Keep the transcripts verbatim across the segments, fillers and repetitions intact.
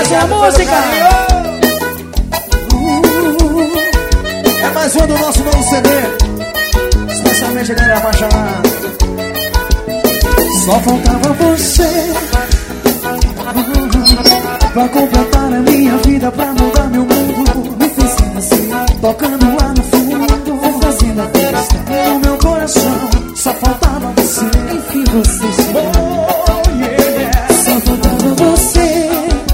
Essa é a música. É mais um do nosso novo C D, especialmente a galera apaixonada. Só faltava você pra completar a minha vida, pra mudar meu mundo. Me fazendo assim, tocando lá no fundo, fazendo a festa no meu coração. Só faltava você, enfim você chegou. Oh, yeah. Só faltava você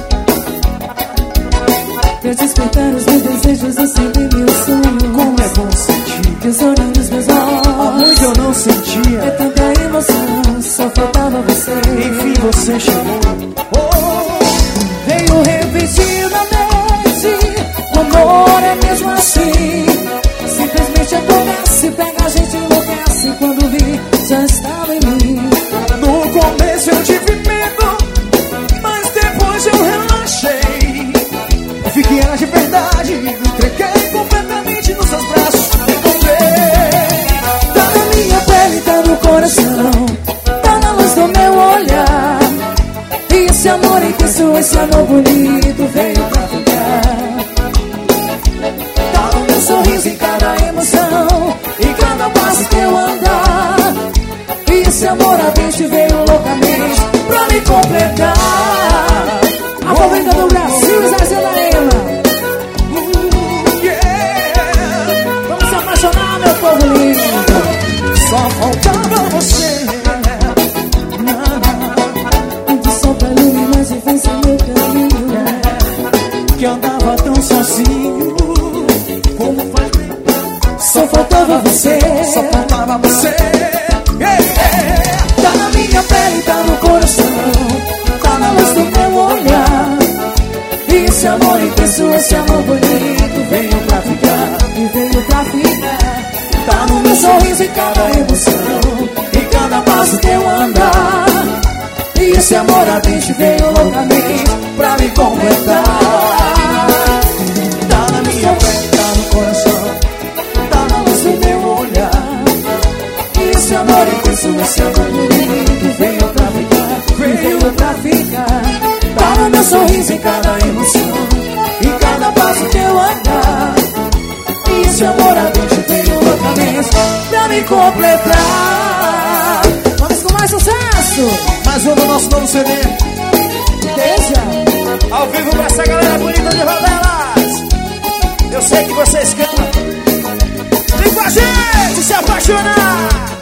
pra despertar os meus desejos, acender meu sonho. Como é bom sentir tesouro nos meus olhos. Há muito eu não sentia, é tanta emoção. Só faltava você, enfim você chegou. Oh, veio repentinamente. O amor é mesmo assim, simplesmente acontece, pega a gente, enlouquece. Quando vi, já estava em mim. No começo eu tive medo, mas depois eu relaxei. Eu vi que era de verdade, me entreguei completamente nos seus braços. Encontrei, tá na minha pele, tá no coração, tá na luz do meu olhar. E esse amor intenso, esse amor bonito veio pra ficar. Tá no meu sorriso, em cada emoção, em cada passo que eu andar. E esse amor ardente veio loucamente pra me completar. A favorita do Brasil, Zé da Lema. Vamos se apaixonar, meu povo lindo. Só faltava você. Do sol pra lua, mais infância meu caminho. Que andava tão sozinho. Como faz bem. Só faltava você. Só faltava você. Tá na minha pele, tá no coração, tá na luz do meu olhar. E esse amor intenso, esse amor bonito veio pra ficar, e veio pra ficar. Tá no meu sorriso, em cada emoção, em cada passo que eu andar. E esse amor ardente veio loucamente pra me completar. Tá na minha pele, tá no coração, tá na luz do meu olhar. E esse amor intenso, esse amor bonito veio pra ficar, veio pra ficar. Tá no meu sorriso, em cada emoção, em cada passo que eu andar. E esse amor ardente veio loucamente pra me completar. Vamos com mais sucesso. Mais um do nosso novo C D. Deixa ao vivo pra essa galera bonita de Rodelas. Eu sei que vocês cantam. Vem com a gente se apaixonar.